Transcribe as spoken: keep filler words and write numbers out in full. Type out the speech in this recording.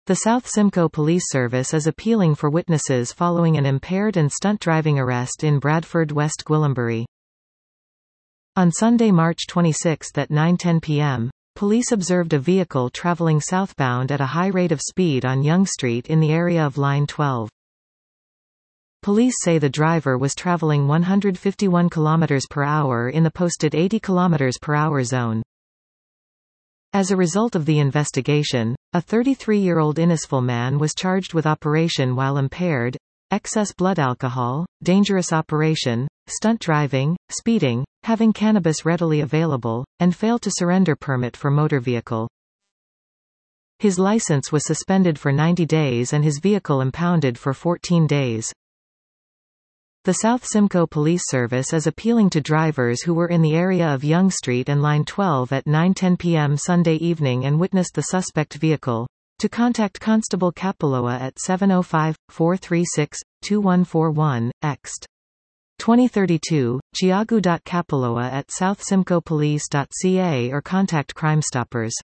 The South Simcoe Police Service is appealing for witnesses following an impaired and stunt driving arrest in Bradford, West Gwillimbury. On Sunday, March twenty-sixth at nine ten p m, police observed a vehicle travelling southbound at a high rate of speed on Yonge Street in the area of Line twelve. Police say the driver was travelling one hundred fifty-one kilometers per hour in the posted eighty kilometers per hour zone. As a result of the investigation, a thirty-three-year-old Innisfil man was charged with operation while impaired, excess blood alcohol, dangerous operation, stunt driving, speeding, having cannabis readily available, and failed to surrender permit for motor vehicle. His license was suspended for ninety days and his vehicle impounded for fourteen days. The South Simcoe Police Service is appealing to drivers who were in the area of Yonge Street and Line twelve at nine ten p m Sunday evening and witnessed the suspect vehicle, to contact Constable Capaloa at seven oh five, four three six, two one four one, ext. twenty thirty-two, giagu dot capaloa at south simcoe police dot c a or contact Crime Stoppers.